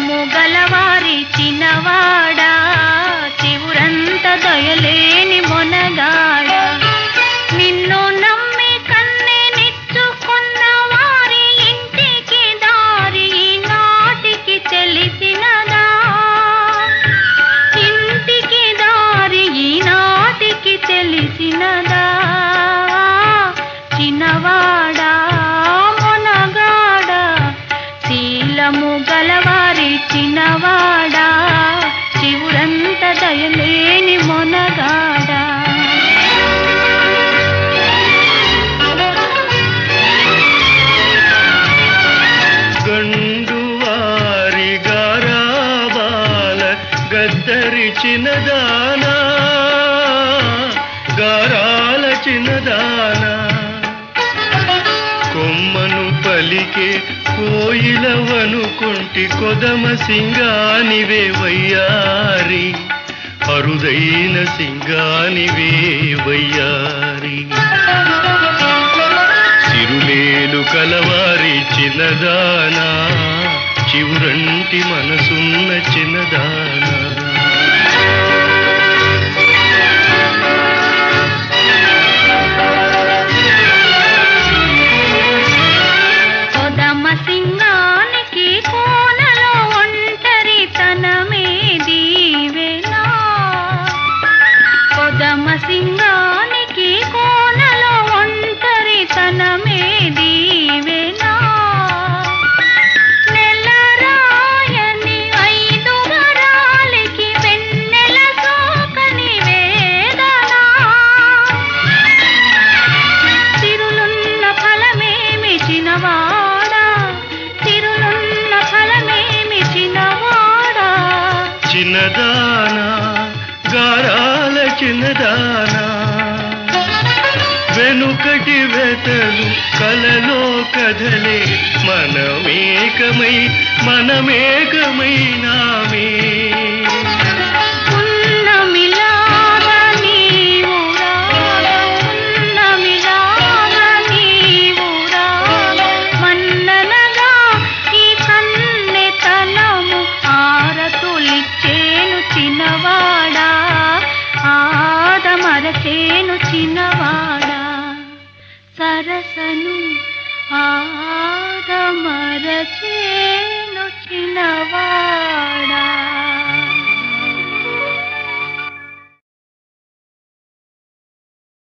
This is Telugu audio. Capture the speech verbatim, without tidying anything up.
శీలము గలవారి చిన్నవాడా, చివురంత దయలేని మొనగాడ, నిన్ను నమ్మి కన్నే నిచ్చుకున్న వారి ఇంటికి దారి ఈనాటికి తెలిసినదా, ఇంటికి దారి ఈనాటికి తెలిసినదా. చిన్నవాడా మొనగాడా, శీలము గలవారి చిన్నవాడా, చివురంత దయలేని మొనగాడా. గండువారి గారాబాల గద్దరి చిన్నదానా, గారాల చిన్నదానా, కొమ్మను పలికే కోయిలవనుకుంటి కొదమ సింగానివే వయ్యారి, అరుదైన సింగానివే వయ్యారి. సిరులేలు కలవారి చిన్నదానా, చివురంటి మనసున్న చిన్నదానా. సింగానికి కోనలో ఒంటరి తనమే దీవెనా, కొదమ సింగానికి కోనలో ఒంటరి తనమే దీవెనా. నెలరాయని ఐదు వరాలకి వెన్నెల సోకని వేదనా, తిరులున్న ఫలమేమి చిన్నవాడా, తిరులున్న ఫలమేమి చిన్నవాడా. చిన్నదానా గారాల చిన్నదానా, వెనుకటి వెతలు కలలో కదలే మనమేకమై మనమేకమైనామే. మరచేను చిన్నవాడా, సరసను ఆద మరచేను చిన్నవాడా.